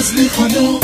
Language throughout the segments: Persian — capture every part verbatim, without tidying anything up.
نازلی خانوم.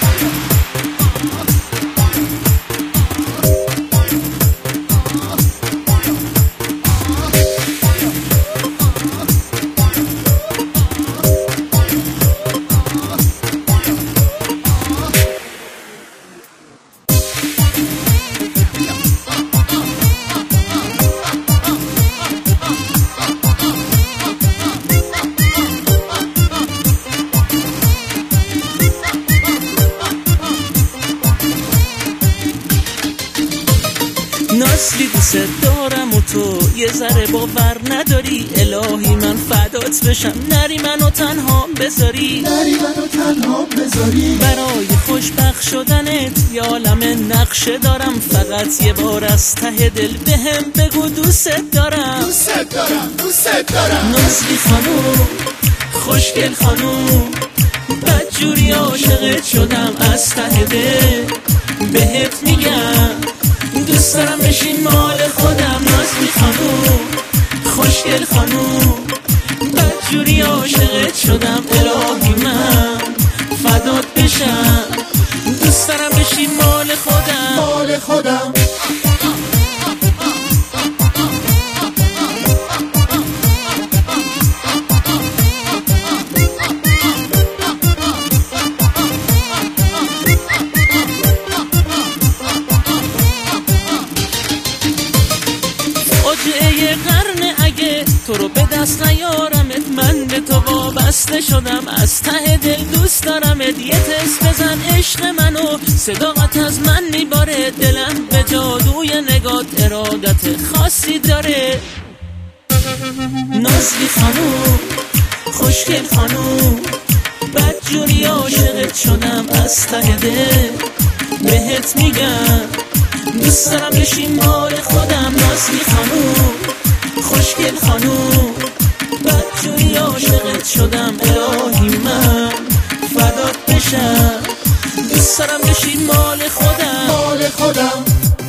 نازلی دوست دارم و تو یه ذره باور نداری، الهی من فدات بشم نری منو تنها بذاری، نری منو تنها بذاری. برای خوشبخت شدنت یه عالم نقشه دارم، فقط یه بار از ته دل بهم بگو دوست دارم. دوست دارم دوست دارم. نازلی خانوم خوشگل خانوم، بدجوری عاشقت شدم از ته دل بهت میگم دوست دارم بشین مال خودم. نازلی خانوم خوشگل خانوم، بدجوری عاشقت شدم الهی من فدات بشم، دوست دارم بشین مال خودم. مال خودم. فاجعه قرن اگه تو رو به دست نیارمت، من به تو وابسته شدم از ته دل دوست دارمت. یه تست بزن عشق منو، صداقت از من میباره، دلم به جادوی نگات ارادت خاصی داره. نازلی خانوم خوشگل خانوم، بدجوری عاشقت شدم از ته دل بهت میگم دوست دارم بشین مال خودم. نازلی خانوم خوشگل خانوم، بدجوری عاشقت شدم الهی من فدات بشم، دوست دارم بشین مال خودم. مال خودم.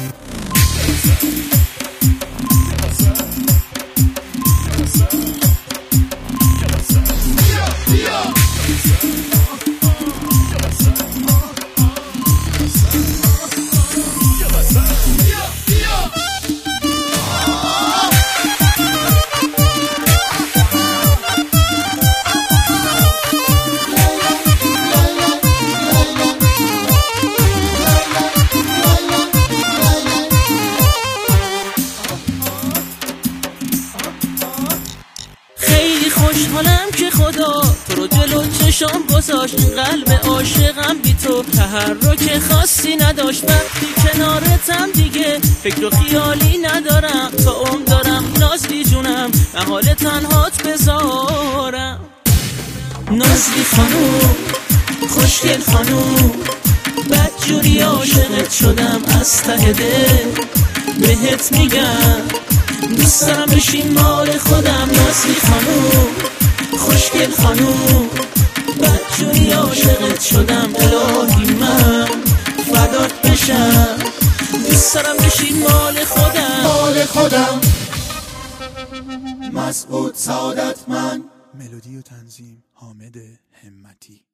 خوشحالم که خدا تو رو جلو چشام گذاشت، قلب عاشقم بی تو تحرک خاصی نداشت. وقتی کنارتم دیگه فکر و خیالی ندارم، تا عمر دارم نازلی جونم محال تنهات بذارم. نازلی خانوم خوشگل خانوم، بدجوری عاشقت شدم از ته دل بهت میگم دوست دارم بشین مال خودم. نازلی خانوم خوشگل خانوم، بدجوری عاشقت شدم الهی من فدات بشم، دوست دارم بشین مال خودم. مال خودم. مسعود سعادتمند. ملودی و تنظیم حامد همتی.